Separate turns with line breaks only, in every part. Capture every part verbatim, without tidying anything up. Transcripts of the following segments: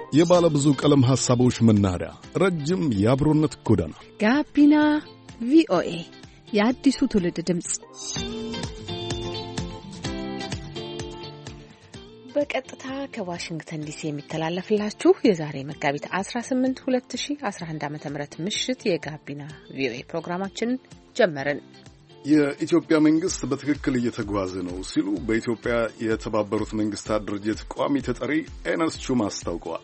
የባለ ብዙ ቀለም ሐሳቦች መናኸሪያ፣ ረጅም የአብሮነት ጎዳና
ጋቢና ቪኦኤ የአዲሱ ትውልድ ድምፅ በቀጥታ ከዋሽንግተን ዲሲ የሚተላለፍላችሁ የዛሬ መጋቢት አስራ ስምንት ሁለት ሺህ አስራ አንድ ዓመተ ምህረት ምሽት የጋቢና ቪኦኤ ፕሮግራማችንን ጀመርን።
የኢትዮጵያ መንግስት በትክክል እየተጓዘ ነው ሲሉ በኢትዮጵያ የተባበሩት መንግስታት ድርጅት ቋሚ ተጠሪ ኤነስ ቹማ አስታውቀዋል።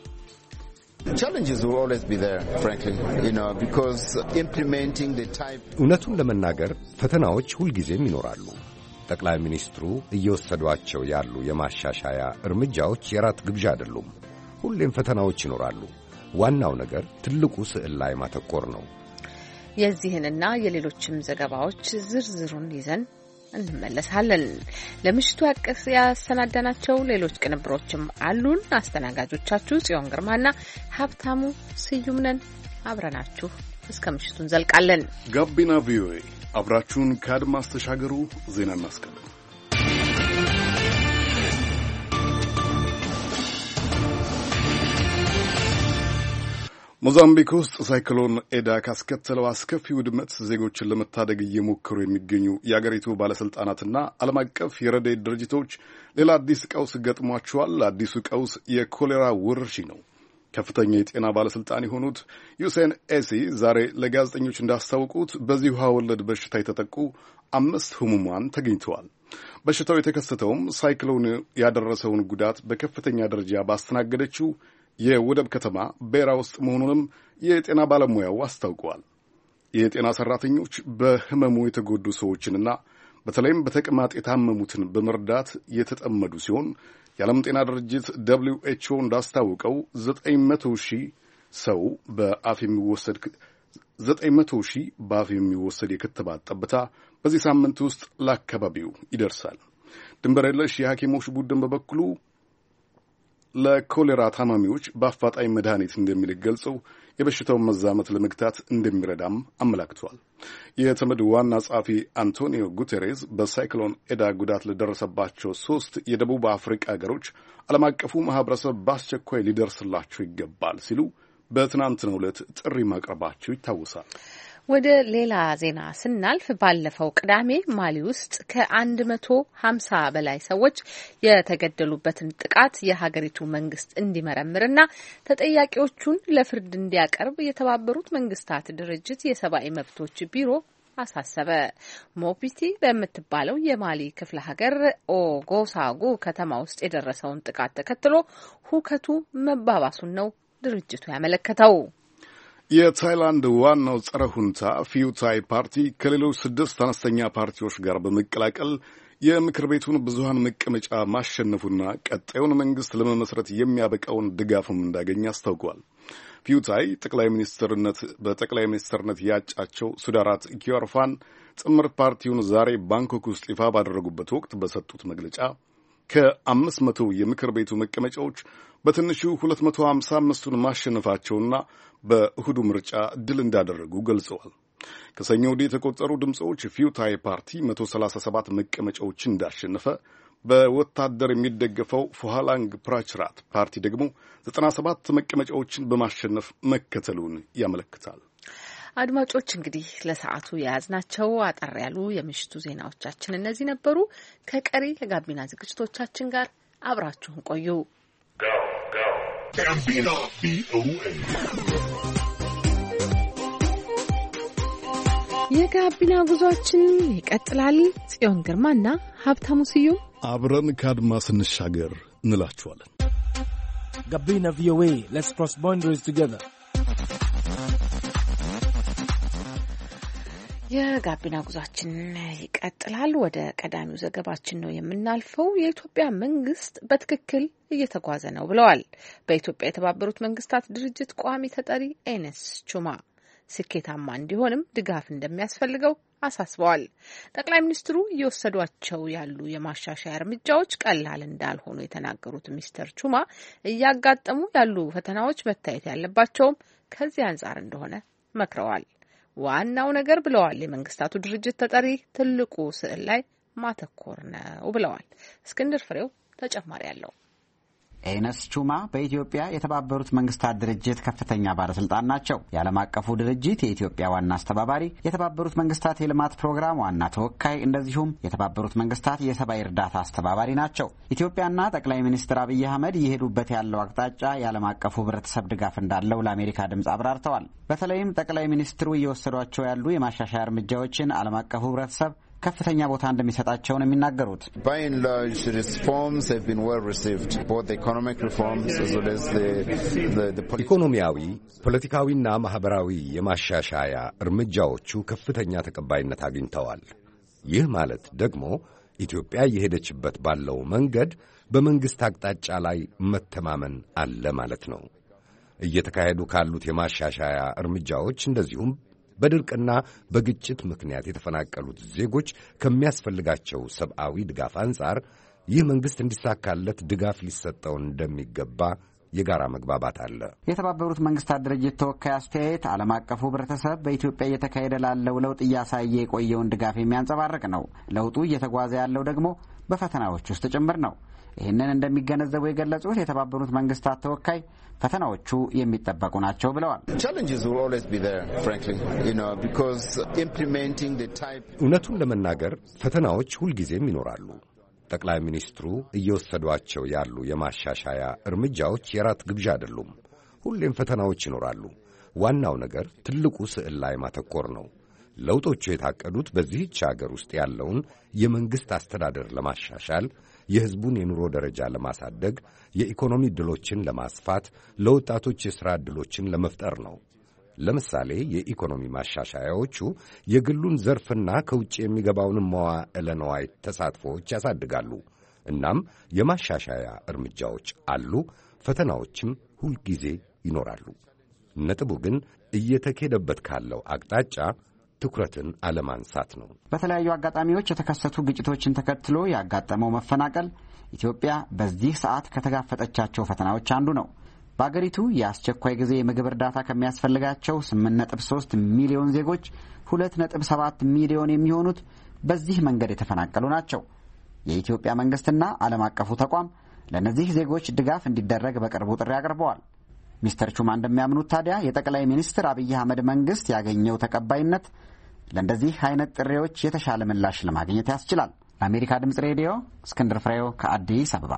እውነቱን ለመናገር ፈተናዎች ሁልጊዜም ይኖራሉ። ጠቅላይ ሚኒስትሩ እየወሰዷቸው ያሉ የማሻሻያ እርምጃዎች የራት ግብዣ አይደሉም። ሁሌም ፈተናዎች ይኖራሉ። ዋናው ነገር ትልቁ ስዕል ላይ ማተኮር ነው።
የዚህንና የሌሎችም ዘገባዎች ዝርዝሩን ይዘን እንመለሳለን። ለምሽቱ ያሰናዳናቸው ሌሎች ቅንብሮችም አሉን። አስተናጋጆቻችሁ ጽዮን ግርማና ሀብታሙ ስዩም ነን። አብረናችሁ እስከ ምሽቱ እንዘልቃለን።
ጋቢና ቪኦኤ አብራችሁን ከአድማስ ተሻገሩ። ዜና እናስቀድም። ሞዛምቢክ ውስጥ ሳይክሎን ኤዳ ካስከተለው አስከፊ ውድመት ዜጎችን ለመታደግ እየሞከሩ የሚገኙ የአገሪቱ ባለስልጣናትና ዓለም አቀፍ የረድኤት ድርጅቶች ሌላ አዲስ ቀውስ ገጥሟቸዋል። አዲሱ ቀውስ የኮሌራ ወረርሽኝ ነው። ከፍተኛ የጤና ባለስልጣን የሆኑት ዩሴን ኤሲ ዛሬ ለጋዜጠኞች እንዳስታወቁት በዚህ ውሃ ወለድ በሽታ የተጠቁ አምስት ህሙማን ተገኝተዋል። በሽታው የተከሰተውም ሳይክሎን ያደረሰውን ጉዳት በከፍተኛ ደረጃ ባስተናገደችው የወደብ ከተማ ቤራ ውስጥ መሆኑንም የጤና ባለሙያው አስታውቀዋል። የጤና ሰራተኞች በህመሙ የተጎዱ ሰዎችንና በተለይም በተቅማጥ የታመሙትን በመርዳት የተጠመዱ ሲሆን የዓለም ጤና ድርጅት ደብሊው ኤች ኦ እንዳስታወቀው ዘጠኝ መቶ ሺህ ሰው በአፍ የሚወሰድ ዘጠኝ መቶ ሺህ በአፍ የሚወሰድ የክትባት ጠብታ በዚህ ሳምንት ውስጥ ለአካባቢው ይደርሳል። ድንበር የለሽ የሐኪሞች ቡድን በበኩሉ ለኮሌራ ታማሚዎች በአፋጣኝ መድኃኒት እንደሚልክ ገልጸው የበሽታውን መዛመት ለመግታት እንደሚረዳም አመላክቷል። የተመድ ዋና ጸሐፊ አንቶኒዮ ጉቴሬዝ በሳይክሎን ኤዳ ጉዳት ለደረሰባቸው ሶስት የደቡብ አፍሪካ ሀገሮች ዓለም አቀፉ ማህበረሰብ በአስቸኳይ ሊደርስላቸው ይገባል ሲሉ በትናንትናው ዕለት ጥሪ ማቅረባቸው ይታወሳል።
ወደ ሌላ ዜና ስናልፍ ባለፈው ቅዳሜ ማሊ ውስጥ ከአንድ መቶ ሀምሳ በላይ ሰዎች የተገደሉበትን ጥቃት የሀገሪቱ መንግስት እንዲመረምርና ተጠያቂዎቹን ለፍርድ እንዲያቀርብ የተባበሩት መንግስታት ድርጅት የሰብአዊ መብቶች ቢሮ አሳሰበ። ሞፒቲ በምትባለው የማሊ ክፍለ ሀገር ኦጎሳጉ ከተማ ውስጥ የደረሰውን ጥቃት ተከትሎ ሁከቱ መባባሱን ነው ድርጅቱ ያመለከተው።
የታይላንድ ዋናው ጸረ ሁንታ ፊዩታይ ፓርቲ ከሌሎች ስድስት አነስተኛ ፓርቲዎች ጋር በመቀላቀል የምክር ቤቱን ብዙሃን መቀመጫ ማሸነፉና ቀጣዩን መንግስት ለመመስረት የሚያበቃውን ድጋፍም እንዳገኘ አስታውቋል። ፊዩታይ ጠቅላይ ሚኒስትርነት በጠቅላይ ሚኒስትርነት ያጫቸው ሱዳራት ኪዮርፋን ጥምር ፓርቲውን ዛሬ ባንኮክ ውስጥ ይፋ ባደረጉበት ወቅት በሰጡት መግለጫ ከአምስት መቶ የምክር ቤቱ መቀመጫዎች በትንሹ ሁለት መቶ ሀምሳ አምስቱን ማሸነፋቸውና በእሁዱ ምርጫ ድል እንዳደረጉ ገልጸዋል። ከሰኞ ወዲህ የተቆጠሩ ድምፆች ፊዩታይ ፓርቲ መቶ ሰላሳ ሰባት መቀመጫዎችን እንዳሸነፈ፣ በወታደር የሚደገፈው ፎሃላንግ ፕራችራት ፓርቲ ደግሞ ዘጠና ሰባት መቀመጫዎችን በማሸነፍ መከተሉን ያመለክታል።
አድማጮች እንግዲህ ለሰዓቱ የያዝናቸው አጠር ያሉ የምሽቱ ዜናዎቻችን እነዚህ ነበሩ። ከቀሪ የጋቢና ዝግጅቶቻችን ጋር አብራችሁን ቆዩ። የጋቢና ጉዟችን ይቀጥላል። ጽዮን ግርማና ሀብታሙ ስዩም
አብረን ከአድማስ እንሻገር እንላችኋለን።
ጋቢና ቪኦኤ let's cross boundaries together።
የጋቢና ጉዟችን ይቀጥላል። ወደ ቀዳሚው ዘገባችን ነው የምናልፈው። የኢትዮጵያ መንግስት በትክክል እየተጓዘ ነው ብለዋል በኢትዮጵያ የተባበሩት መንግስታት ድርጅት ቋሚ ተጠሪ ኤነስ ቹማ። ስኬታማ እንዲሆንም ድጋፍ እንደሚያስፈልገው አሳስበዋል። ጠቅላይ ሚኒስትሩ እየወሰዷቸው ያሉ የማሻሻያ እርምጃዎች ቀላል እንዳልሆኑ የተናገሩት ሚስተር ቹማ እያጋጠሙ ያሉ ፈተናዎች መታየት ያለባቸውም ከዚህ አንጻር እንደሆነ መክረዋል። ዋናው ነገር ብለዋል የመንግስታቱ ድርጅት ተጠሪ ትልቁ ስዕል ላይ ማተኮር ነው ብለዋል። እስክንድር ፍሬው ተጨማሪ ያለው
ኤነስ ቹማ በኢትዮጵያ የተባበሩት መንግስታት ድርጅት ከፍተኛ ባለስልጣን ናቸው። የዓለም አቀፉ ድርጅት የኢትዮጵያ ዋና አስተባባሪ፣ የተባበሩት መንግስታት የልማት ፕሮግራም ዋና ተወካይ እንደዚሁም የተባበሩት መንግስታት የሰብአዊ እርዳታ አስተባባሪ ናቸው። ኢትዮጵያና ጠቅላይ ሚኒስትር አብይ አህመድ እየሄዱበት ያለው አቅጣጫ የዓለም አቀፉ ህብረተሰብ ድጋፍ እንዳለው ለአሜሪካ ድምጽ አብራርተዋል። በተለይም ጠቅላይ ሚኒስትሩ እየወሰዷቸው ያሉ የማሻሻያ እርምጃዎችን ዓለም አቀፉ ህብረተሰብ ከፍተኛ ቦታ እንደሚሰጣቸው ነው የሚናገሩት።
By and large, the reforms have been well received, both the economic reforms as well as the the, the
ኢኮኖሚያዊ፣ ፖለቲካዊና ማህበራዊ የማሻሻያ እርምጃዎቹ ከፍተኛ ተቀባይነት አግኝተዋል። ይህ ማለት ደግሞ ኢትዮጵያ የሄደችበት ባለው መንገድ በመንግስት አቅጣጫ ላይ መተማመን አለ ማለት ነው። እየተካሄዱ ካሉት የማሻሻያ እርምጃዎች እንደዚሁም በድርቅና በግጭት ምክንያት የተፈናቀሉት ዜጎች ከሚያስፈልጋቸው ሰብአዊ ድጋፍ አንጻር ይህ መንግስት እንዲሳካለት ድጋፍ ሊሰጠው እንደሚገባ የጋራ መግባባት አለ።
የተባበሩት መንግስታት ድርጅት ተወካይ አስተያየት ዓለም አቀፉ ህብረተሰብ በኢትዮጵያ እየተካሄደ ላለው ለውጥ እያሳየ የቆየውን ድጋፍ የሚያንጸባርቅ ነው። ለውጡ እየተጓዘ ያለው ደግሞ በፈተናዎች ውስጥ ጭምር ነው። ይህንን እንደሚገነዘቡ የገለጹት የተባበሩት መንግስታት ተወካይ ፈተናዎቹ የሚጠበቁ ናቸው ብለዋል።
እውነቱን ለመናገር ፈተናዎች ሁልጊዜም ይኖራሉ። ጠቅላይ ሚኒስትሩ እየወሰዷቸው ያሉ የማሻሻያ እርምጃዎች የራት ግብዣ አይደሉም። ሁሌም ፈተናዎች ይኖራሉ። ዋናው ነገር ትልቁ ስዕል ላይ ማተኮር ነው። ለውጦቹ የታቀዱት በዚህች አገር ውስጥ ያለውን የመንግሥት አስተዳደር ለማሻሻል፣ የሕዝቡን የኑሮ ደረጃ ለማሳደግ፣ የኢኮኖሚ ዕድሎችን ለማስፋት፣ ለወጣቶች የሥራ ዕድሎችን ለመፍጠር ነው። ለምሳሌ የኢኮኖሚ ማሻሻያዎቹ የግሉን ዘርፍና ከውጭ የሚገባውንም መዋዕለ ንዋይ ተሳትፎዎች ያሳድጋሉ። እናም የማሻሻያ እርምጃዎች አሉ፣ ፈተናዎችም ሁልጊዜ ይኖራሉ። ነጥቡ ግን እየተኬደበት ካለው አቅጣጫ ትኩረትን አለማንሳት ነው።
በተለያዩ አጋጣሚዎች የተከሰቱ ግጭቶችን ተከትሎ ያጋጠመው መፈናቀል ኢትዮጵያ በዚህ ሰዓት ከተጋፈጠቻቸው ፈተናዎች አንዱ ነው። በአገሪቱ የአስቸኳይ ጊዜ የምግብ እርዳታ ከሚያስፈልጋቸው ስምንት ነጥብ ሶስት ሚሊዮን ዜጎች ሁለት ነጥብ ሰባት ሚሊዮን የሚሆኑት በዚህ መንገድ የተፈናቀሉ ናቸው። የኢትዮጵያ መንግስትና ዓለም አቀፉ ተቋም ለእነዚህ ዜጎች ድጋፍ እንዲደረግ በቅርቡ ጥሪ አቅርበዋል። ሚስተር ቹማ እንደሚያምኑት ታዲያ የጠቅላይ ሚኒስትር አብይ አህመድ መንግስት ያገኘው ተቀባይነት ለእንደዚህ አይነት ጥሪዎች የተሻለ ምላሽ ለማግኘት ያስችላል። ለአሜሪካ ድምጽ ሬዲዮ እስክንድር ፍሬው ከአዲስ አበባ።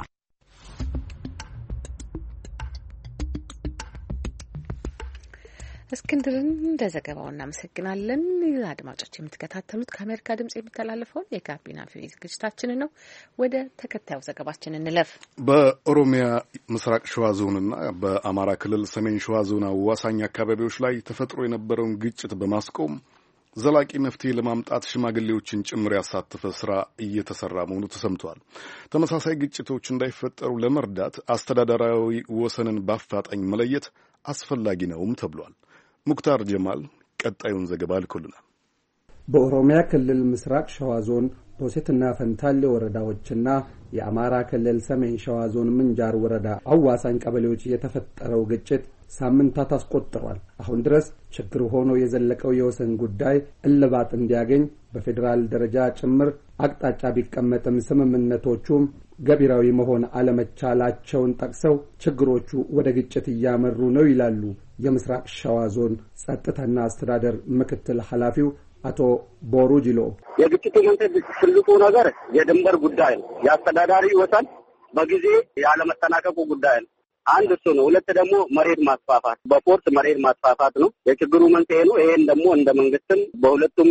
እስክንድርን እንደ ዘገባው እናመሰግናለን። አድማጮች የምትከታተሉት ከአሜሪካ ድምጽ የሚተላለፈውን የጋቢና ቪኦኤ ዝግጅታችንን ነው። ወደ ተከታዩ ዘገባችን እንለፍ።
በኦሮሚያ ምስራቅ ሸዋ ዞንና በአማራ ክልል ሰሜን ሸዋ ዞን አዋሳኝ አካባቢዎች ላይ ተፈጥሮ የነበረውን ግጭት በማስቆም ዘላቂ መፍትሄ ለማምጣት ሽማግሌዎችን ጭምር ያሳተፈ ስራ እየተሰራ መሆኑ ተሰምቷል። ተመሳሳይ ግጭቶች እንዳይፈጠሩ ለመርዳት አስተዳደራዊ ወሰንን በአፋጣኝ መለየት አስፈላጊ ነውም ተብሏል። ሙክታር ጀማል ቀጣዩን ዘገባ ልኮልናል።
በኦሮሚያ ክልል ምስራቅ ሸዋ ዞን ቦሴትና ፈንታሌ ወረዳዎችና የአማራ ክልል ሰሜን ሸዋ ዞን ምንጃር ወረዳ አዋሳኝ ቀበሌዎች የተፈጠረው ግጭት ሳምንታት አስቆጥሯል። አሁን ድረስ ችግር ሆኖ የዘለቀው የወሰን ጉዳይ እልባት እንዲያገኝ በፌዴራል ደረጃ ጭምር አቅጣጫ ቢቀመጥም ስምምነቶቹም ገቢራዊ መሆን አለመቻላቸውን ጠቅሰው ችግሮቹ ወደ ግጭት እያመሩ ነው ይላሉ የምስራቅ ሸዋ ዞን ጸጥታና አስተዳደር ምክትል ኃላፊው አቶ ቦሩ ጂሎ።
የግጭቱ መንስኤ ትልቁ ነገር የድንበር ጉዳይ ነው። የአስተዳዳሪ ወሰን በጊዜ ያለመጠናቀቁ ጉዳይ ነው። አንድ እሱ ነው። ሁለት ደግሞ መሬት ማስፋፋት፣ በፎርስ መሬት ማስፋፋት ነው የችግሩ መንስኤ ነው። ይሄን ደግሞ እንደ መንግስትም በሁለቱም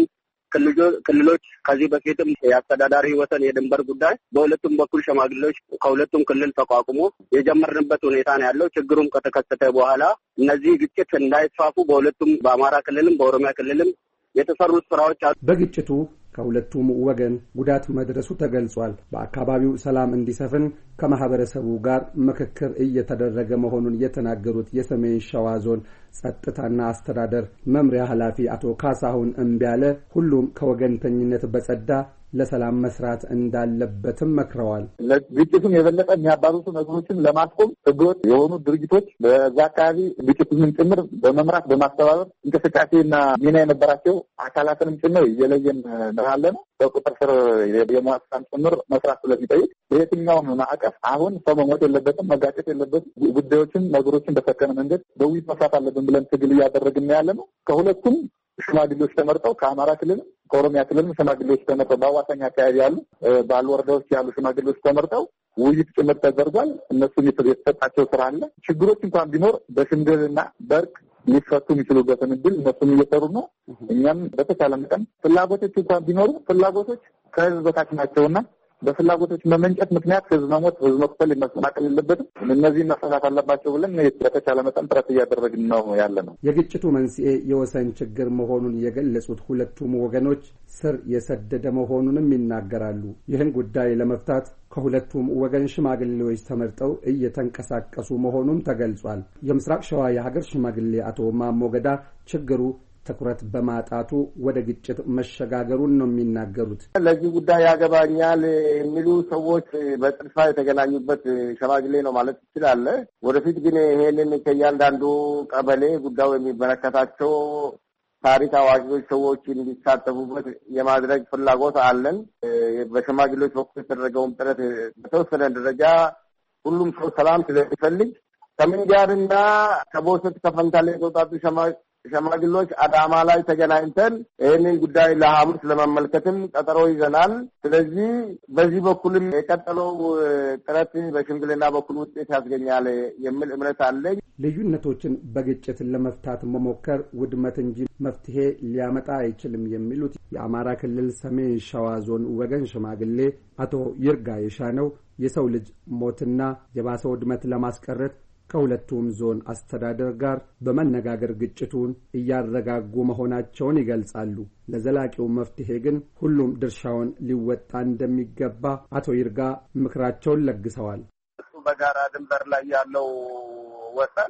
ክልሎች ከዚህ በፊትም የአስተዳዳሪ ወሰን የድንበር ጉዳይ በሁለቱም በኩል ሸማግሌዎች ከሁለቱም ክልል ተቋቁሞ የጀመርንበት ሁኔታ ነው ያለው። ችግሩም ከተከሰተ በኋላ እነዚህ ግጭት እንዳይስፋፉ በሁለቱም በአማራ ክልልም በኦሮሚያ ክልልም የተሰሩት ስራዎች አሉ።
በግጭቱ ከሁለቱም ወገን ጉዳት መድረሱ ተገልጿል። በአካባቢው ሰላም እንዲሰፍን ከማህበረሰቡ ጋር ምክክር እየተደረገ መሆኑን የተናገሩት የሰሜን ሸዋ ዞን ጸጥታና አስተዳደር መምሪያ ኃላፊ አቶ ካሳሁን እምቢያለ ሁሉም ከወገንተኝነት በጸዳ ለሰላም መስራት እንዳለበትም መክረዋል።
ግጭቱን የበለጠ የሚያባብሱ ነገሮችን ለማስቆም ህገወጥ የሆኑ ድርጅቶች በዛ አካባቢ ግጭቱን ጭምር በመምራት በማስተባበር እንቅስቃሴና ሚና የነበራቸው አካላትንም ጭምር እየለየን ነው። በቁጥር ስር የመዋሳን ጭምር መስራት ስለሚጠይቅ በየትኛውም ማዕቀፍ አሁን ሰው መሞት የለበትም፣ መጋጨት የለበትም። ጉዳዮችን ነገሮችን በሰከነ መንገድ በውይይት መስራት አለብን ብለን ትግል እያደረግን ያለ ነው። ከሁለቱም ሽማግሌዎች ተመርጠው ከአማራ ክልል ከኦሮሚያ ክልል ሽማግሌዎች ተመርጠው በአዋሳኝ አካባቢ ያሉ ባሉ ወረዳዎች ያሉ ሽማግሌዎች ተመርጠው ውይይት ጭምር ተደርጓል። እነሱም የተሰጣቸው ስራ አለ። ችግሮች እንኳን ቢኖር በሽምግልና በእርቅ ሊፈቱ የሚችሉበትን እድል እነሱም እየሰሩ ነው። እኛም በተቻለ መጠን ፍላጎቶች እንኳን ቢኖሩ ፍላጎቶች ከህዝብ በታች ናቸውና በፍላጎቶች መመንጨት ምክንያት ህዝብ መሞት፣ ህዝብ መቁሰል መሰናቀል የለበትም። እነዚህ መፈታት አለባቸው ብለን በተቻለ መጠን ጥረት እያደረግን ነው ያለ ነው።
የግጭቱ መንስኤ የወሰን ችግር መሆኑን የገለጹት ሁለቱም ወገኖች ስር የሰደደ መሆኑንም ይናገራሉ። ይህን ጉዳይ ለመፍታት ከሁለቱም ወገን ሽማግሌዎች ተመርጠው እየተንቀሳቀሱ መሆኑም ተገልጿል። የምስራቅ ሸዋ የሀገር ሽማግሌ አቶ ማሞ ገዳ ችግሩ ትኩረት በማጣቱ ወደ ግጭት መሸጋገሩን ነው የሚናገሩት።
ለዚህ ጉዳይ ያገባኛል የሚሉ ሰዎች በጥርፋ የተገናኙበት ሽማግሌ ነው ማለት ይችላል። ወደፊት ግን ይሄንን ከእያንዳንዱ ቀበሌ ጉዳዩ የሚመለከታቸው ታሪክ አዋቂዎች ሰዎች እንዲሳተፉበት የማድረግ ፍላጎት አለን። በሽማግሌዎች በኩል የተደረገውን ጥረት በተወሰነ ደረጃ ሁሉም ሰው ሰላም ስለሚፈልግ ከምንጃርና ከቦሰት ከፈንታሌ የተውጣጡ ሸማግሌዎች አዳማ ላይ ተገናኝተን ይህንን ጉዳይ ለሐሙስ ለመመልከትም ቀጠሮ ይዘናል። ስለዚህ በዚህ በኩልም የቀጠለው ጥረት በሽምግልና በኩል ውጤት ያስገኛል የሚል እምነት አለኝ።
ልዩነቶችን በግጭት ለመፍታት መሞከር ውድመት እንጂ መፍትሄ ሊያመጣ አይችልም የሚሉት የአማራ ክልል ሰሜን ሸዋ ዞን ወገን ሽማግሌ አቶ ይርጋ የሻነው የሰው ልጅ ሞትና የባሰ ውድመት ለማስቀረት ከሁለቱም ዞን አስተዳደር ጋር በመነጋገር ግጭቱን እያረጋጉ መሆናቸውን ይገልጻሉ። ለዘላቂው መፍትሄ ግን ሁሉም ድርሻውን ሊወጣ እንደሚገባ አቶ ይርጋ ምክራቸውን ለግሰዋል።
በጋራ ድንበር ላይ ያለው ወሰን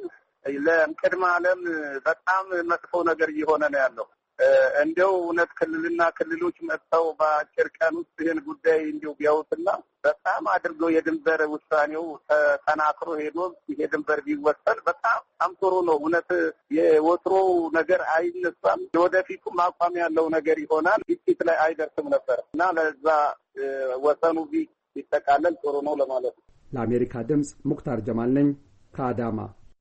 ለቅድመ ዓለም በጣም መጥፎ ነገር እየሆነ ነው ያለው። እንደው እውነት ክልልና ክልሎች መጥተው በአጭር ቀን ውስጥ ይህን ጉዳይ እንዲው ቢያውትና በጣም አድርገው የድንበር ውሳኔው ተጠናክሮ ሄዶ ይሄ ድንበር ቢወሰን በጣም አምጥሮ ነው። እውነት የወትሮ ነገር አይነሳም። ወደፊቱ አቋም ያለው ነገር ይሆናል። ግጭት ላይ አይደርስም ነበር እና ለዛ ወሰኑ ቢጠቃለል ጥሩ ነው ለማለት ነው።
ለአሜሪካ ድምፅ ሙክታር ጀማል ነኝ ከአዳማ።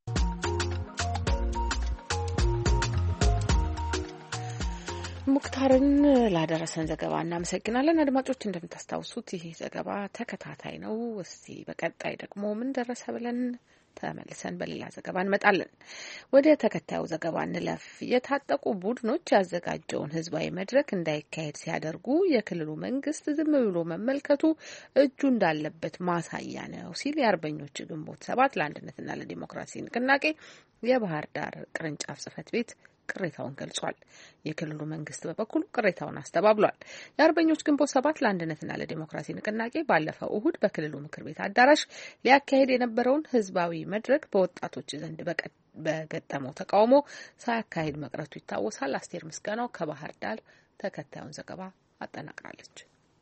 ሙክታርን ላደረሰን ዘገባ እናመሰግናለን። አድማጮች እንደምታስታውሱት ይህ ዘገባ ተከታታይ ነው። እስቲ በቀጣይ ደግሞ ምን ደረሰ ብለን ተመልሰን በሌላ ዘገባ እንመጣለን። ወደ ተከታዩ ዘገባ እንለፍ። የታጠቁ ቡድኖች ያዘጋጀውን ህዝባዊ መድረክ እንዳይካሄድ ሲያደርጉ የክልሉ መንግስት ዝም ብሎ መመልከቱ እጁ እንዳለበት ማሳያ ነው ሲል የአርበኞች ግንቦት ሰባት ለአንድነትና ለዲሞክራሲ ንቅናቄ የባህር ዳር ቅርንጫፍ ጽህፈት ቤት ቅሬታውን ገልጿል። የክልሉ መንግስት በበኩሉ ቅሬታውን አስተባብሏል። የአርበኞች ግንቦት ሰባት ለአንድነትና ለዲሞክራሲ ንቅናቄ ባለፈው እሁድ በክልሉ ምክር ቤት አዳራሽ ሊያካሄድ የነበረውን ህዝባዊ መድረክ በወጣቶች ዘንድ በገጠመው ተቃውሞ ሳያካሄድ መቅረቱ ይታወሳል። አስቴር ምስጋናው ከባህር ዳር ተከታዩን ዘገባ አጠናቅራለች።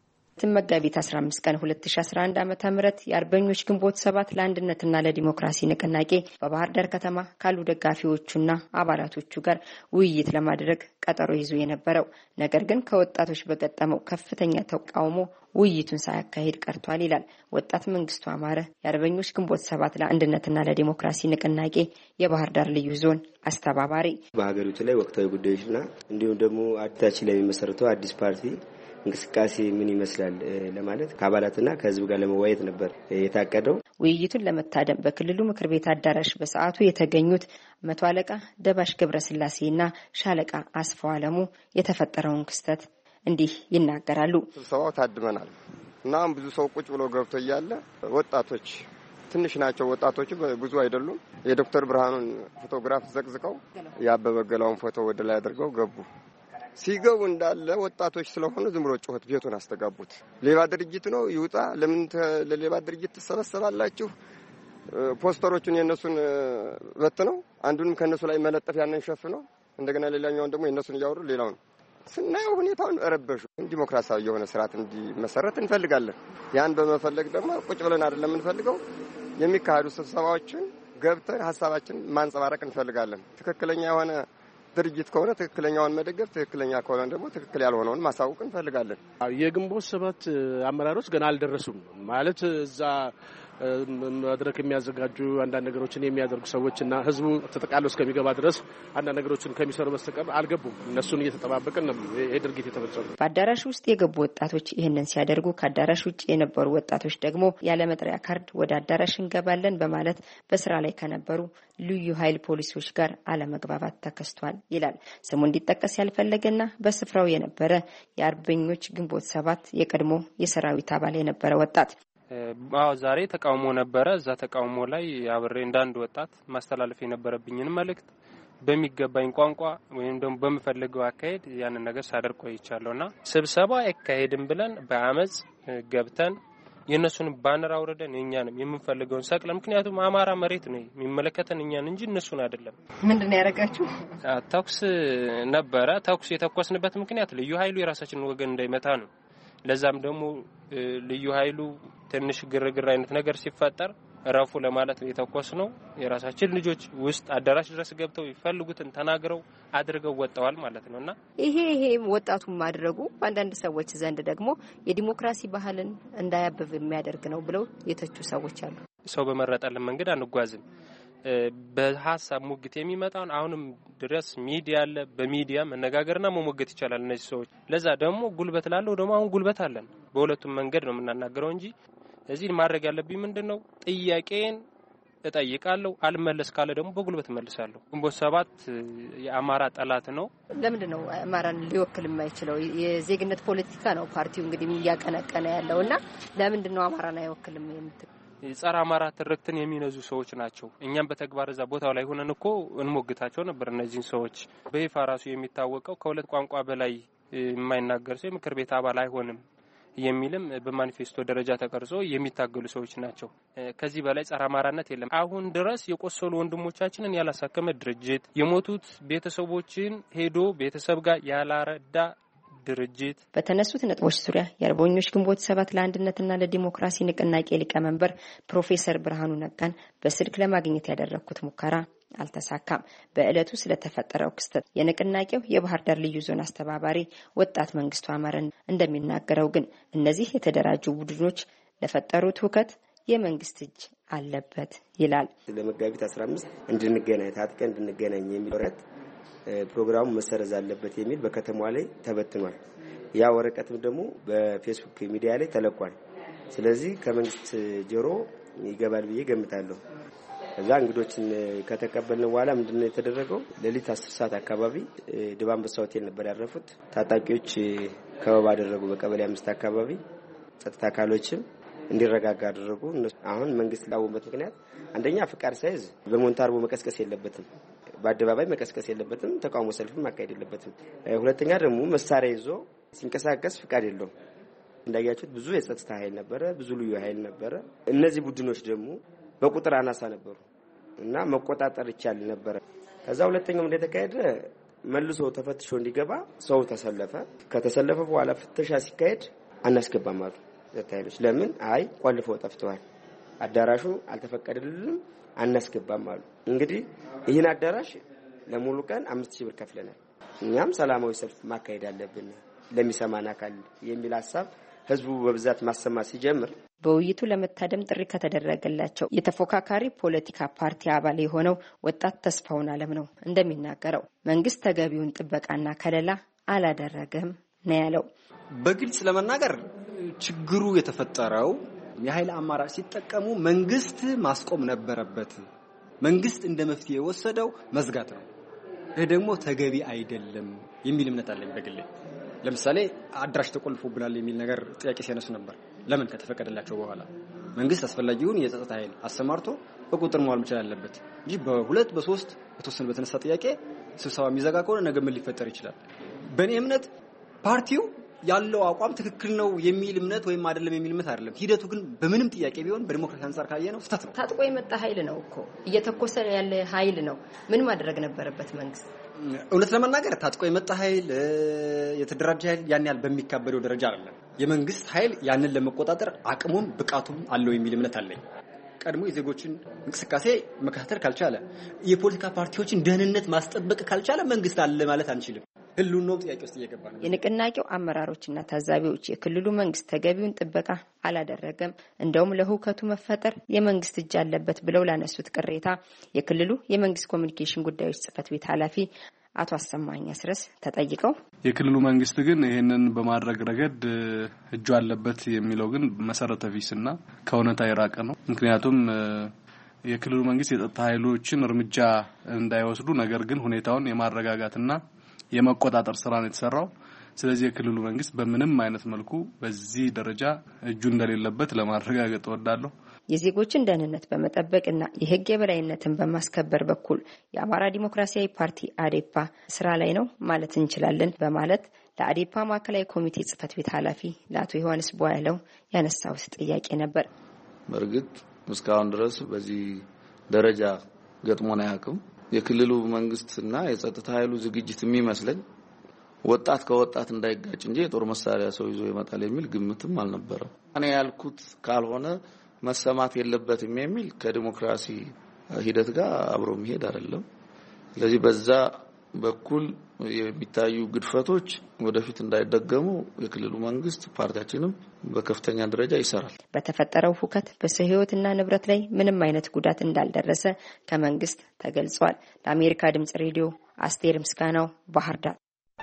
መጋቢት አስራ አምስት ቀን ሁለት ሺ አስራ አንድ ዓመተ ምህረት የአርበኞች ግንቦት ሰባት ለአንድነትና ለዲሞክራሲ ንቅናቄ በባህር ዳር ከተማ ካሉ ደጋፊዎቹና አባላቶቹ ጋር ውይይት ለማድረግ ቀጠሮ ይዞ የነበረው ነገር ግን ከወጣቶች በገጠመው ከፍተኛ ተቃውሞ ውይይቱን ሳያካሂድ ቀርቷል ይላል ወጣት መንግስቱ አማረ የአርበኞች ግንቦት ሰባት ለአንድነትና ለዲሞክራሲ ንቅናቄ የባህር ዳር ልዩ ዞን አስተባባሪ።
በሀገሪቱ ላይ ወቅታዊ ጉዳዮችና እንዲሁም ደግሞ አዲታችን ላይ የሚመሰረተው አዲስ ፓርቲ እንቅስቃሴ ምን ይመስላል ለማለት ከአባላትና ከህዝብ ጋር ለመወያየት ነበር የታቀደው።
ውይይቱን ለመታደም በክልሉ ምክር ቤት አዳራሽ በሰዓቱ የተገኙት መቶ አለቃ ደባሽ ገብረስላሴና ሻለቃ አስፋው አለሙ የተፈጠረውን ክስተት እንዲህ ይናገራሉ።
ስብሰባው ታድመናል እና ብዙ ሰው ቁጭ ብሎ ገብቶ እያለ ወጣቶች ትንሽ ናቸው፣ ወጣቶቹ ብዙ አይደሉም። የዶክተር ብርሃኑን ፎቶግራፍ ዘቅዝቀው ያበበ ገላውን ፎቶ ወደ ላይ አድርገው ገቡ። ሲገቡ እንዳለ ወጣቶች ስለሆኑ ዝም ብሎ ጩኸት ቤቱን አስተጋቡት። ሌባ ድርጅት ነው ይውጣ፣ ለምን ለሌባ ድርጅት ተሰበሰባላችሁ? ፖስተሮቹን የነሱን በት ነው አንዱንም ከነሱ ላይ መለጠፍ ያንን ሸፍ ነው። እንደገና ሌላኛውን ደግሞ የነሱን እያወሩ ሌላውን ስናየው ሁኔታውን ረበሹ። ዲሞክራሲያዊ የሆነ ስርዓት እንዲመሰረት እንፈልጋለን። ያን በመፈለግ ደግሞ ቁጭ ብለን አይደለም የምንፈልገው፣ የሚካሄዱ ስብሰባዎችን ገብተን ሀሳባችን ማንጸባረቅ እንፈልጋለን። ትክክለኛ የሆነ ድርጅት ከሆነ ትክክለኛውን መደገፍ፣ ትክክለኛ ከሆነ ደግሞ ትክክል ያልሆነውን ማሳወቅ እንፈልጋለን።
የግንቦት ሰባት አመራሮች ገና አልደረሱም ማለት እዛ መድረክ የሚያዘጋጁ አንዳንድ ነገሮችን የሚያደርጉ ሰዎችና ህዝቡ ተጠቃሎ እስከሚገባ ድረስ አንዳንድ ነገሮችን ከሚሰሩ በስተቀር አልገቡም። እነሱን እየተጠባበቅን ነው ይሄ ድርጊት የተፈጸመው።
በአዳራሽ ውስጥ የገቡ ወጣቶች ይህንን ሲያደርጉ ከአዳራሽ ውጭ የነበሩ ወጣቶች ደግሞ ያለ መጥሪያ ካርድ ወደ አዳራሽ እንገባለን በማለት በስራ ላይ ከነበሩ ልዩ ኃይል ፖሊሶች ጋር አለመግባባት ተከስቷል ይላል ስሙ እንዲጠቀስ ያልፈለገና በስፍራው የነበረ የአርበኞች ግንቦት ሰባት የቀድሞ የሰራዊት አባል የነበረ ወጣት።
አዎ ዛሬ ተቃውሞ ነበረ። እዛ ተቃውሞ ላይ አብሬ እንዳንድ ወጣት ማስተላለፍ የነበረብኝን መልእክት በሚገባኝ ቋንቋ ወይም ደግሞ በመፈለገው አካሄድ ያንን ነገር ሳደርግ ቆይቻለሁና ስብሰባ አይካሄድም ብለን በአመጽ ገብተን የነሱን ባነር አውርደን የኛንም የምንፈልገውን ሰቅለ ምክንያቱም አማራ መሬት ነው የሚመለከተን እኛን እንጂ እነሱን አይደለም።
ምንድነው ያረጋችሁ?
ተኩስ ነበረ። ተኩስ የተኮስንበት ምክንያት ልዩ ኃይሉ የራሳችንን ወገን እንዳይመታ ነው። ለዛም ደግሞ ልዩ ኃይሉ ትንሽ ግርግር አይነት ነገር ሲፈጠር ረፉ ለማለት የተኮስ ነው። የራሳችን ልጆች ውስጥ አዳራሽ ድረስ ገብተው ይፈልጉትን ተናግረው አድርገው ወጣዋል ማለት ነውና
ይሄ ይሄ ወጣቱ ማድረጉ አንዳንድ ሰዎች ዘንድ ደግሞ የዲሞክራሲ ባህልን እንዳያብብ የሚያደርግ ነው ብለው የተቹ ሰዎች አሉ።
ሰው በመረጠልን መንገድ አንጓዝም። በሐሳብ ሙግት የሚመጣውን አሁንም ድረስ ሚዲያ አለ። በሚዲያ መነጋገርና መሞገት ይቻላል እነዚህ ሰዎች። ለዛ ደግሞ ጉልበት ላለው ደግሞ አሁን ጉልበት አለን። በሁለቱም መንገድ ነው የምናናገረው እንጂ እዚህ ማድረግ ያለብኝ ምንድነው ጥያቄን እጠይቃለሁ፣ አልመለስ ካለ ደግሞ በጉልበት መልሳለሁ። ግንቦት ሰባት የአማራ ጠላት ነው።
ለምንድን ነው አማራን ሊወክል የማይችለው? የዜግነት ፖለቲካ ነው ፓርቲው እንግዲህ እያቀነቀነ ያለውና ለምንድን ነው አማራን አይወክልም የምትል?
የጸረ አማራ ትርክትን የሚነዙ ሰዎች ናቸው። እኛም በተግባር እዛ ቦታው ላይ ሆነን እኮ እንሞግታቸው ነበር። እነዚህን ሰዎች በይፋ ራሱ የሚታወቀው ከሁለት ቋንቋ በላይ የማይናገር ሰው የምክር ቤት አባል አይሆንም የሚልም በማኒፌስቶ ደረጃ ተቀርጾ የሚታገሉ ሰዎች ናቸው። ከዚህ በላይ ጸረ አማራነት የለም። አሁን ድረስ የቆሰሉ ወንድሞቻችንን ያላሳከመ ድርጅት፣ የሞቱት ቤተሰቦችን ሄዶ ቤተሰብ ጋር ያላረዳ ድርጅት።
በተነሱት ነጥቦች ዙሪያ የአርበኞች ግንቦት ሰባት ለአንድነትና ለዲሞክራሲ ንቅናቄ ሊቀመንበር ፕሮፌሰር ብርሃኑ ነጋን በስልክ ለማግኘት ያደረኩት ሙከራ አልተሳካም። በእለቱ ስለተፈጠረው ክስተት የንቅናቄው የባህር ዳር ልዩ ዞን አስተባባሪ ወጣት መንግስቱ አማረን እንደሚናገረው ግን እነዚህ የተደራጁ ቡድኖች ለፈጠሩት ሁከት የመንግስት እጅ አለበት ይላል።
ለመጋቢት አስራ አምስት እንድንገናኝ ታጥቀን እንድንገናኝ የሚል ወረቀት ፕሮግራሙ መሰረዝ አለበት የሚል በከተማዋ ላይ ተበትኗል። ያ ወረቀትም ደግሞ በፌስቡክ ሚዲያ ላይ ተለቋል። ስለዚህ ከመንግስት ጆሮ ይገባል ብዬ ገምታለሁ። እዛ እንግዶችን ከተቀበልን በኋላ ምንድነው የተደረገው? ሌሊት አስር ሰዓት አካባቢ ድባንበሳ ሆቴል ነበር ያረፉት። ታጣቂዎች ከበባ አደረጉ። በቀበሌ አምስት አካባቢ ጸጥታ አካሎችም እንዲረጋጋ አደረጉ። አሁን መንግስት ላወበት ምክንያት አንደኛ ፍቃድ ሳይዝ በሞንታርቦ መቀስቀስ የለበትም፣ በአደባባይ መቀስቀስ የለበትም፣ ተቃውሞ ሰልፍም ማካሄድ የለበትም። ሁለተኛ ደግሞ መሳሪያ ይዞ ሲንቀሳቀስ ፍቃድ የለውም። እንዳያችሁት ብዙ የጸጥታ ኃይል ነበረ፣ ብዙ ልዩ ኃይል ነበረ። እነዚህ ቡድኖች ደግሞ በቁጥር አናሳ ነበሩ እና መቆጣጠር ይቻል ነበር። ከዛ ሁለተኛው እንደተካሄደ መልሶ ተፈትሾ እንዲገባ ሰው ተሰለፈ። ከተሰለፈ በኋላ ፍተሻ ሲካሄድ አናስገባም አሉ ኃይሎች። ለምን? አይ ቆልፈው ጠፍተዋል፣ አዳራሹ አልተፈቀደልንም፣ አናስገባም አሉ። እንግዲህ ይህን አዳራሽ ለሙሉ ቀን አምስት ሺህ ብር ከፍለናል። እኛም ሰላማዊ ሰልፍ ማካሄድ አለብን ለሚሰማን አካል የሚል ሐሳብ ህዝቡ በብዛት ማሰማት ሲጀምር
በውይይቱ ለመታደም ጥሪ ከተደረገላቸው የተፎካካሪ ፖለቲካ ፓርቲ አባል የሆነው ወጣት ተስፋውን አለም ነው እንደሚናገረው መንግስት ተገቢውን ጥበቃና ከለላ አላደረገም ነው ያለው።
በግልጽ ለመናገር ችግሩ የተፈጠረው የኃይል አማራጭ ሲጠቀሙ መንግስት ማስቆም ነበረበት። መንግስት እንደ መፍትሄ የወሰደው መዝጋት ነው። ይሄ ደግሞ ተገቢ አይደለም የሚል እምነት አለኝ በግሌ። ለምሳሌ አድራሽ ተቆልፎብናል የሚል ነገር ጥያቄ ሲያነሱ ነበር። ለምን ከተፈቀደላቸው በኋላ መንግስት አስፈላጊውን የጸጥታ ኃይል አሰማርቶ በቁጥር መዋል መቻል አለበት እንጂ በሁለት በሶስት በተወሰነ በተነሳ ጥያቄ ስብሰባ የሚዘጋ ከሆነ ነገ ምን ሊፈጠር ይችላል? በእኔ እምነት ፓርቲው ያለው አቋም ትክክል ነው የሚል እምነት ወይም አይደለም የሚል እምነት አይደለም። ሂደቱ ግን በምንም ጥያቄ ቢሆን በዲሞክራሲ አንፃር ካየ ነው ስህተት ነው።
ታጥቆ የመጣ ኃይል ነው እኮ እየተኮሰ ያለ ኃይል ነው። ምን ማድረግ ነበረበት መንግስት?
እውነት ለመናገር ታጥቆ የመጣ ኃይል የተደራጀ ኃይል ያን ያህል በሚካበደው ደረጃ አይደለም። የመንግስት ኃይል ያንን ለመቆጣጠር አቅሙም ብቃቱም አለው የሚል እምነት አለኝ። ቀድሞ የዜጎችን እንቅስቃሴ መከታተል ካልቻለ የፖለቲካ ፓርቲዎችን ደህንነት ማስጠበቅ ካልቻለ መንግስት አለ ማለት አንችልም። ህልውናው ጥያቄ ውስጥ እየገባ ነው።
የንቅናቄው አመራሮችና ታዛቢዎች የክልሉ መንግስት ተገቢውን ጥበቃ አላደረገም፣ እንደውም ለሁከቱ መፈጠር የመንግስት እጅ አለበት ብለው ላነሱት ቅሬታ የክልሉ የመንግስት ኮሚኒኬሽን ጉዳዮች ጽህፈት ቤት ኃላፊ አቶ አሰማኝ አስረስ ተጠይቀው
የክልሉ መንግስት ግን ይሄንን በማድረግ ረገድ እጁ አለበት የሚለው ግን መሰረተ ቢስና ከእውነታ የራቀ ነው። ምክንያቱም የክልሉ መንግስት የጸጥታ ኃይሎችን እርምጃ እንዳይወስዱ ነገር ግን ሁኔታውን የማረጋጋትና የመቆጣጠር ስራ ነው የተሰራው። ስለዚህ የክልሉ መንግስት በምንም አይነት መልኩ በዚህ ደረጃ እጁ እንደሌለበት ለማረጋገጥ እወዳለሁ።
የዜጎችን ደህንነት በመጠበቅና የህግ የበላይነትን በማስከበር በኩል የአማራ ዲሞክራሲያዊ ፓርቲ አዴፓ ስራ ላይ ነው ማለት እንችላለን በማለት ለአዴፓ ማዕከላዊ ኮሚቴ ጽህፈት ቤት ኃላፊ ለአቶ ዮሐንስ ቦያለው ያነሳው ጥያቄ ነበር።
በርግጥ እስካሁን ድረስ በዚህ ደረጃ ገጥሞን አያውቅም። የክልሉ መንግስትና የጸጥታ ኃይሉ ዝግጅት የሚመስለኝ ወጣት ከወጣት እንዳይጋጭ እንጂ የጦር መሳሪያ ሰው ይዞ ይመጣል የሚል ግምትም አልነበረም። እኔ ያልኩት ካልሆነ መሰማት የለበትም የሚል ከዲሞክራሲ ሂደት ጋር አብሮ መሄድ አይደለም። ስለዚህ በዛ በኩል የሚታዩ ግድፈቶች ወደፊት እንዳይደገሙ የክልሉ መንግስት ፓርቲያችንም በከፍተኛ ደረጃ ይሰራል።
በተፈጠረው ሁከት በሰው ህይወትና ንብረት ላይ ምንም አይነት ጉዳት እንዳልደረሰ ከመንግስት ተገልጿል። ለአሜሪካ ድምጽ ሬዲዮ አስቴር ምስጋናው ባህር ዳር።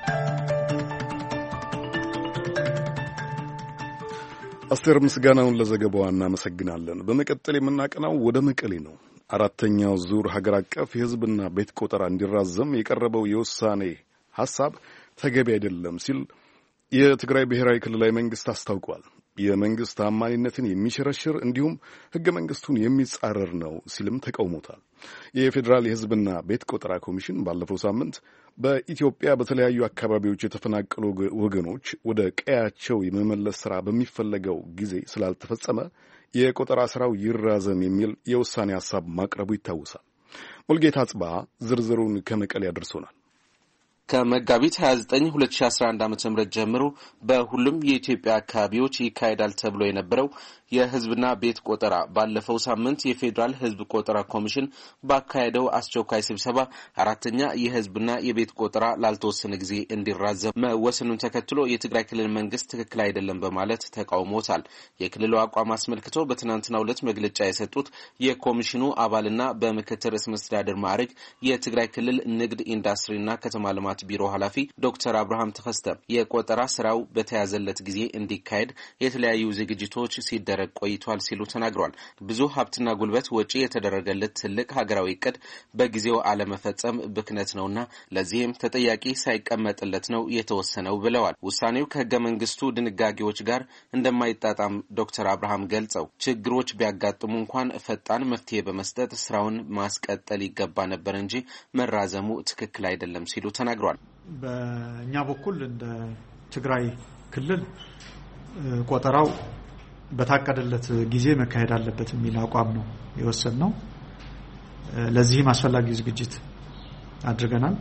አስቴር ምስጋናውን ለዘገባው እናመሰግናለን። በመቀጠል የምናቀናው ወደ መቀሌ ነው። አራተኛው ዙር ሀገር አቀፍ የህዝብና ቤት ቆጠራ እንዲራዘም የቀረበው የውሳኔ ሐሳብ ተገቢ አይደለም ሲል የትግራይ ብሔራዊ ክልላዊ መንግስት አስታውቋል። የመንግስት ታማኝነትን የሚሸረሽር እንዲሁም ህገ መንግስቱን የሚጻረር ነው ሲልም ተቃውሞታል። የፌዴራል የህዝብና ቤት ቆጠራ ኮሚሽን ባለፈው ሳምንት በኢትዮጵያ በተለያዩ አካባቢዎች የተፈናቀሉ ወገኖች ወደ ቀያቸው የመመለስ ሥራ በሚፈለገው ጊዜ ስላልተፈጸመ የቆጠራ ሥራው ይራዘም የሚል የውሳኔ ሐሳብ ማቅረቡ ይታወሳል። ሙልጌታ አጽባ ዝርዝሩን ከመቀሌ ያደርሶናል።
ከመጋቢት ሀያ ዘጠኝ ሁለት ሺህ አስራ አንድ ዓመተ ምህረት ጀምሮ በሁሉም የኢትዮጵያ አካባቢዎች ይካሄዳል ተብሎ የነበረው የህዝብና ቤት ቆጠራ ባለፈው ሳምንት የፌዴራል ህዝብ ቆጠራ ኮሚሽን ባካሄደው አስቸኳይ ስብሰባ አራተኛ የህዝብና የቤት ቆጠራ ላልተወሰነ ጊዜ እንዲራዘም መወሰኑን ተከትሎ የትግራይ ክልል መንግስት ትክክል አይደለም በማለት ተቃውሞታል። የክልሉ አቋም አስመልክቶ በትናንትናው ዕለት መግለጫ የሰጡት የኮሚሽኑ አባልና በምክትል ርዕሰ መስተዳድር ማዕረግ የትግራይ ክልል ንግድ ኢንዱስትሪና ከተማ ልማት ቢሮ ኃላፊ ዶክተር አብርሃም ተከስተ የቆጠራ ስራው በተያዘለት ጊዜ እንዲካሄድ የተለያዩ ዝግጅቶች ሲደረግ ቆይቷል ሲሉ ተናግረዋል። ብዙ ሀብትና ጉልበት ወጪ የተደረገለት ትልቅ ሀገራዊ እቅድ በጊዜው አለመፈጸም ብክነት ነውና ለዚህም ተጠያቂ ሳይቀመጥለት ነው የተወሰነው ብለዋል። ውሳኔው ከህገ መንግስቱ ድንጋጌዎች ጋር እንደማይጣጣም ዶክተር አብርሃም ገልጸው ችግሮች ቢያጋጥሙ እንኳን ፈጣን መፍትሄ በመስጠት ስራውን ማስቀጠል ይገባ ነበር እንጂ መራዘሙ ትክክል አይደለም ሲሉ ተናግረዋል።
በእኛ በኩል እንደ ትግራይ ክልል ቆጠራው በታቀደለት ጊዜ መካሄድ አለበት የሚል አቋም ነው የወሰንነው። ለዚህም አስፈላጊ ዝግጅት አድርገናል።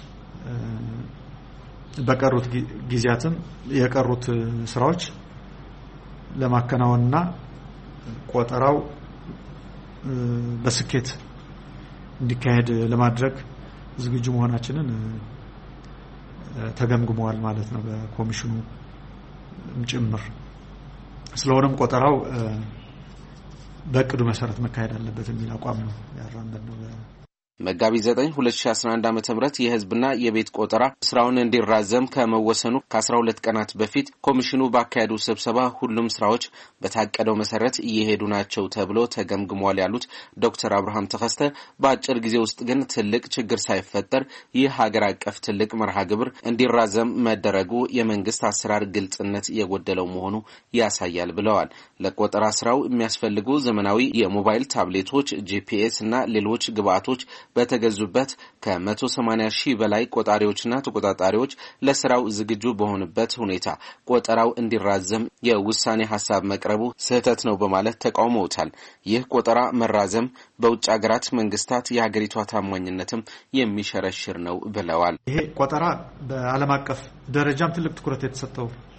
በቀሩት ጊዜያትም የቀሩት ስራዎች ለማከናወንና ቆጠራው በስኬት እንዲካሄድ ለማድረግ ዝግጁ መሆናችንን ተገምግመዋል ማለት ነው በኮሚሽኑ ጭምር። ስለሆነም ቆጠራው በእቅዱ መሰረት መካሄድ አለበት የሚል አቋም ነው ያራመድነው።
መጋቢት ዘጠኝ ሁለት ሺህ አስራ አንድ ዓመተ ምህረት የህዝብና የቤት ቆጠራ ስራውን እንዲራዘም ከመወሰኑ ከአስራ ሁለት ቀናት በፊት ኮሚሽኑ ባካሄዱ ስብሰባ ሁሉም ስራዎች በታቀደው መሰረት እየሄዱ ናቸው ተብሎ ተገምግሟል ያሉት ዶክተር አብርሃም ተከስተ በአጭር ጊዜ ውስጥ ግን ትልቅ ችግር ሳይፈጠር ይህ ሀገር አቀፍ ትልቅ መርሃ ግብር እንዲራዘም መደረጉ የመንግስት አሰራር ግልጽነት የጎደለው መሆኑ ያሳያል ብለዋል። ለቆጠራ ስራው የሚያስፈልጉ ዘመናዊ የሞባይል ታብሌቶች፣ ጂፒኤስ እና ሌሎች ግብአቶች በተገዙበት ከመቶ ሰማንያ ሺህ በላይ ቆጣሪዎችና ተቆጣጣሪዎች ለስራው ዝግጁ በሆኑበት ሁኔታ ቆጠራው እንዲራዘም የውሳኔ ሐሳብ መቅረቡ ስህተት ነው በማለት ተቃውመውታል። ይህ ቆጠራ መራዘም በውጭ ሀገራት መንግስታት የሀገሪቷ ታማኝነትም የሚሸረሽር ነው ብለዋል።
ይሄ ቆጠራ በዓለም አቀፍ ደረጃም ትልቅ ትኩረት የተሰጠው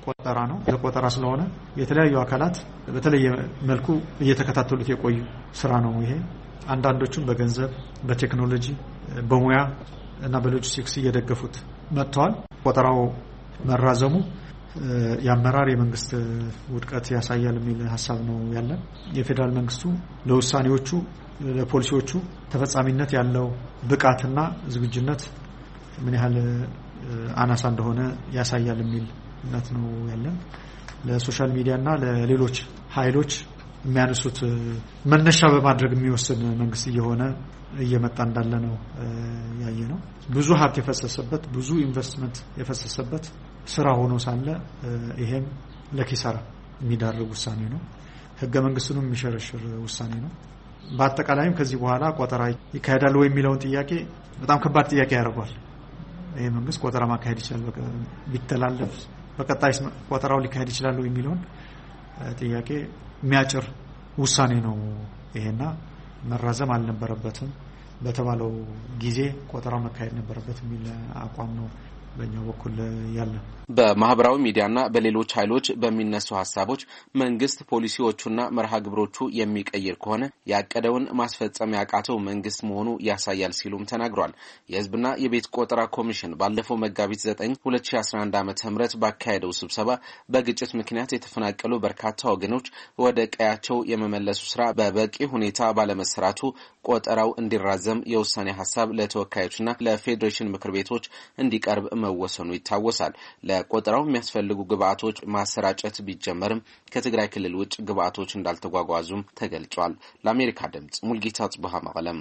ቆጠራ ነው። ለቆጠራ ስለሆነ የተለያዩ አካላት በተለየ መልኩ እየተከታተሉት የቆዩ ስራ ነው ይሄ። አንዳንዶቹም በገንዘብ፣ በቴክኖሎጂ፣ በሙያ እና በሎጂስቲክስ እየደገፉት መጥተዋል። ቆጠራው መራዘሙ የአመራር የመንግስት ውድቀት ያሳያል የሚል ሐሳብ ነው ያለን። የፌደራል መንግስቱ ለውሳኔዎቹ ለፖሊሲዎቹ ተፈጻሚነት ያለው ብቃትና ዝግጁነት ምን ያህል አናሳ እንደሆነ ያሳያል የሚል እምነት ነው ያለን። ለሶሻል ሚዲያና ለሌሎች ኃይሎች የሚያነሱት መነሻ በማድረግ የሚወስን መንግስት እየሆነ እየመጣ እንዳለ ነው ያየ ነው። ብዙ ሀብት የፈሰሰበት ብዙ ኢንቨስትመንት የፈሰሰበት ስራ ሆኖ ሳለ ይሄም ለኪሳራ የሚዳርግ ውሳኔ ነው። ህገ መንግስቱንም የሚሸረሽር ውሳኔ ነው። በአጠቃላይም ከዚህ በኋላ ቆጠራ ይካሄዳል ወይ የሚለውን ጥያቄ በጣም ከባድ ጥያቄ ያደርጋል። ይሄ መንግስት ቆጠራ ማካሄድ ይችላል ቢተላለፍ በቀጣይ ቆጠራው ሊካሄድ ይችላል ወይ የሚለውን ጥያቄ የሚያጭር ውሳኔ ነው ይሄና መራዘም አልነበረበትም። በተባለው ጊዜ ቆጠራው መካሄድ ነበረበት የሚል አቋም ነው በእኛው በኩል ያለ።
በማህበራዊ ሚዲያና በሌሎች ኃይሎች በሚነሱ ሐሳቦች መንግስት ፖሊሲዎቹና መርሃ ግብሮቹ የሚቀይር ከሆነ ያቀደውን ማስፈጸም ያቃተው መንግስት መሆኑ ያሳያል ሲሉም ተናግሯል። የህዝብና የቤት ቆጠራ ኮሚሽን ባለፈው መጋቢት ዘጠኝ ሁለት ሺህ አስራ አንድ ዓመተ ምህረት ባካሄደው ስብሰባ በግጭት ምክንያት የተፈናቀሉ በርካታ ወገኖች ወደ ቀያቸው የመመለሱ ስራ በበቂ ሁኔታ ባለመሰራቱ ቆጠራው እንዲራዘም የውሳኔ ሐሳብ ለተወካዮችና ለፌዴሬሽን ምክር ቤቶች እንዲቀርብ መወሰኑ ይታወሳል። ለቆጠራው የሚያስፈልጉ ግብአቶች ማሰራጨት ቢጀመርም ከትግራይ ክልል ውጭ ግብአቶች እንዳልተጓጓዙም ተገልጿል። ለአሜሪካ ድምጽ ሙልጌታ ጽብሃ መቀለም።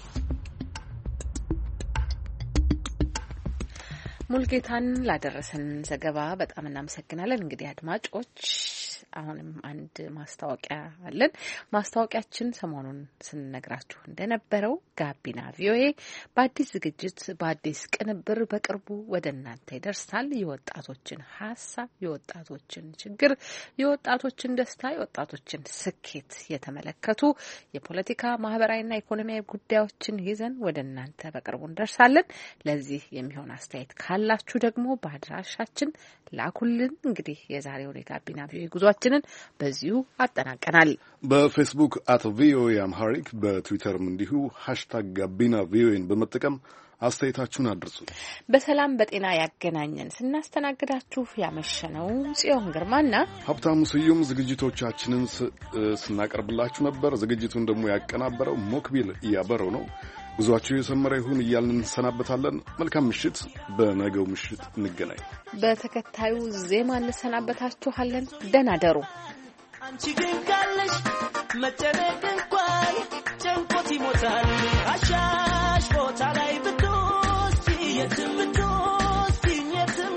ሙልጌታን ላደረሰን ዘገባ በጣም እናመሰግናለን። እንግዲህ አድማጮች አሁንም አንድ ማስታወቂያ አለን። ማስታወቂያችን ሰሞኑን ስንነግራችሁ እንደነበረው ጋቢና ቪኦኤ በአዲስ ዝግጅት በአዲስ ቅንብር በቅርቡ ወደ እናንተ ይደርሳል። የወጣቶችን ሀሳብ፣ የወጣቶችን ችግር፣ የወጣቶችን ደስታ፣ የወጣቶችን ስኬት የተመለከቱ የፖለቲካ ማህበራዊና ኢኮኖሚያዊ ጉዳዮችን ይዘን ወደ እናንተ በቅርቡ እንደርሳለን። ለዚህ የሚሆን አስተያየት ካላችሁ ደግሞ በአድራሻችን ላኩልን። እንግዲህ የዛሬውን የጋቢና ቪኦኤ ጉዟችንን በዚሁ አጠናቀናል።
በፌስቡክ አት ቪኦኤ አምሃሪክ በትዊተርም እንዲሁ ሃሽታግ ጋቢና ቪኦኤን በመጠቀም አስተያየታችሁን አድርሱ።
በሰላም በጤና ያገናኘን። ስናስተናግዳችሁ ያመሸነው ጽዮን ግርማና
ሀብታሙ ስዩም ዝግጅቶቻችንን ስናቀርብላችሁ ነበር። ዝግጅቱን ደግሞ ያቀናበረው ሞክቢል እያበረው ነው። ጉዟችሁ የሰመረ ይሁን እያልን እንሰናበታለን። መልካም ምሽት። በነገው ምሽት እንገናኝ።
በተከታዩ ዜማ እንሰናበታችኋለን። ደህና ደሩ።
አንቺ ግን ካለሽ መጨነቅ እንኳን ጨንቆት ይሞታል። አሻሽ ቦታ ላይ ብትወስጂ የትም ብትወስጂ የትም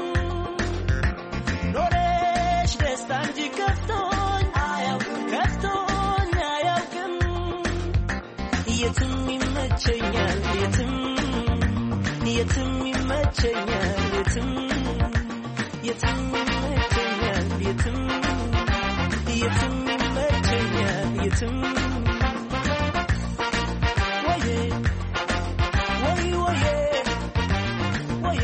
ኖረሽ ደስታ እንጂ ከፍቶኝ አያውቅም ከፍቶኝ አያውቅም። የትም ይመቸኛል የትም የትም ይመቸኛል የትም የትም ይመቸኛል የትም የትም ይመቸኛል የትም ወዬ ወይ ወዬ ወዬ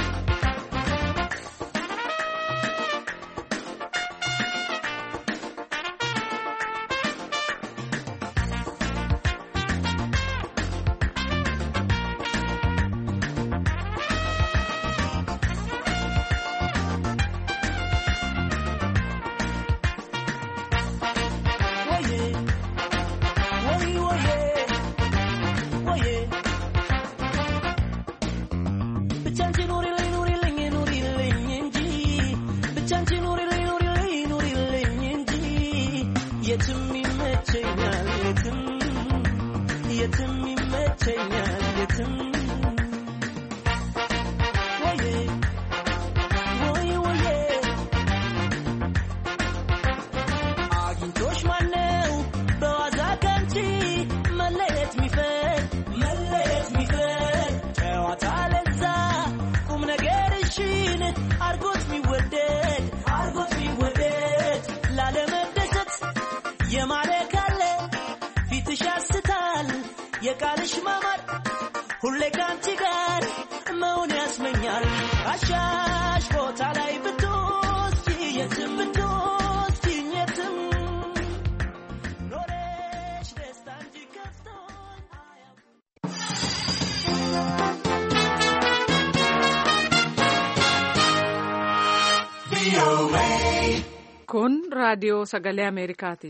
የቃልሽ ማማር ሁሌ ካንቺ ጋር መሆን ያስመኛል። አሻሽ ቦታ ላይ ብትወስጂ
Kun raadiyoo sagalee Ameerikaati.